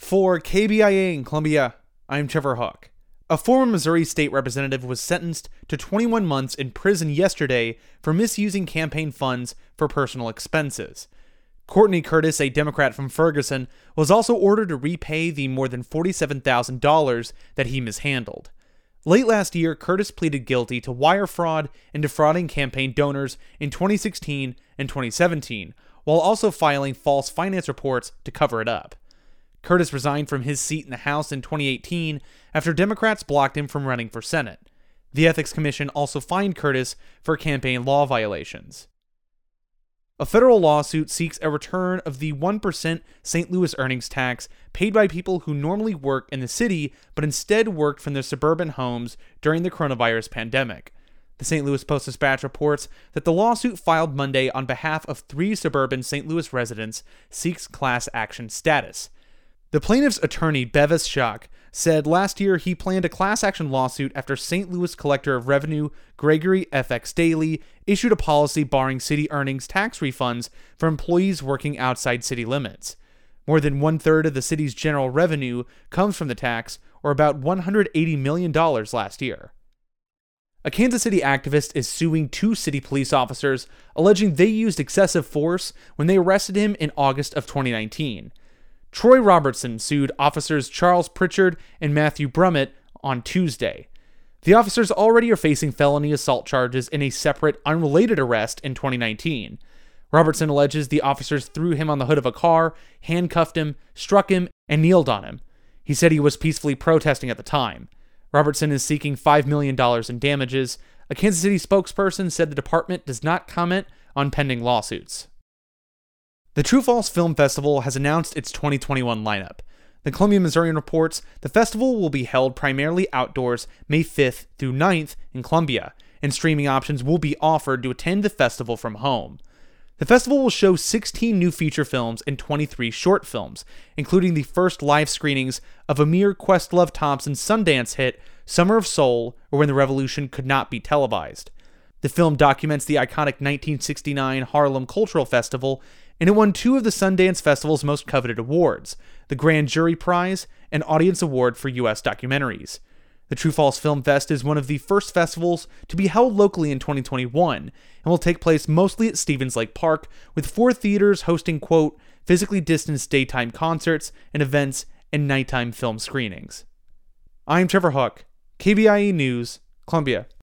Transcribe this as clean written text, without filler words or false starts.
For KBIA in Columbia, I'm Trevor Hook. A former Missouri state representative was sentenced to 21 months in prison yesterday for misusing campaign funds for personal expenses. Courtney Curtis, a Democrat from Ferguson, was also ordered to repay the more than $47,000 that he mishandled. Late last year, Curtis pleaded guilty to wire fraud and defrauding campaign donors in 2016 and 2017, while also filing false finance reports to cover it up. Curtis resigned from his seat in the House in 2018 after Democrats blocked him from running for Senate. The Ethics Commission also fined Curtis for campaign law violations. A federal lawsuit seeks a return of the 1% St. Louis earnings tax paid by people who normally work in the city but instead worked from their suburban homes during the coronavirus pandemic. The St. Louis Post-Dispatch reports that the lawsuit filed Monday on behalf of 3 suburban St. Louis residents seeks class action status. The plaintiff's attorney, Bevis Schock, said last year he planned a class action lawsuit after St. Louis Collector of Revenue Gregory FX Daly issued a policy barring city earnings tax refunds for employees working outside city limits. More than 1/3 of the city's general revenue comes from the tax, or about $180 million last year. A Kansas City activist is suing 2 city police officers, alleging they used excessive force when they arrested him in August of 2019. Troy Robertson sued officers Charles Pritchard and Matthew Brummett on Tuesday. The officers already are facing felony assault charges in a separate, unrelated arrest in 2019. Robertson alleges the officers threw him on the hood of a car, handcuffed him, struck him, and kneeled on him. He said he was peacefully protesting at the time. Robertson is seeking $5 million in damages. A Kansas City spokesperson said the department does not comment on pending lawsuits. The True False Film Festival has announced its 2021 lineup. The Columbia Missourian reports the festival will be held primarily outdoors May 5th through 9th in Columbia, and streaming options will be offered to attend the festival from home. The festival will show 16 new feature films and 23 short films, including the first live screenings of Amir Questlove Thompson's Sundance hit Summer of Soul, or When the Revolution Could Not Be Televised. The film documents the iconic 1969 Harlem Cultural Festival, and it won 2 of the Sundance Festival's most coveted awards, the Grand Jury Prize and Audience Award for U.S. Documentaries. The True False Film Fest is one of the first festivals to be held locally in 2021, and will take place mostly at Stevens Lake Park, with 4 theaters hosting, quote, physically distanced daytime concerts and events and nighttime film screenings. I'm Trevor Hook, KBIE News, Columbia.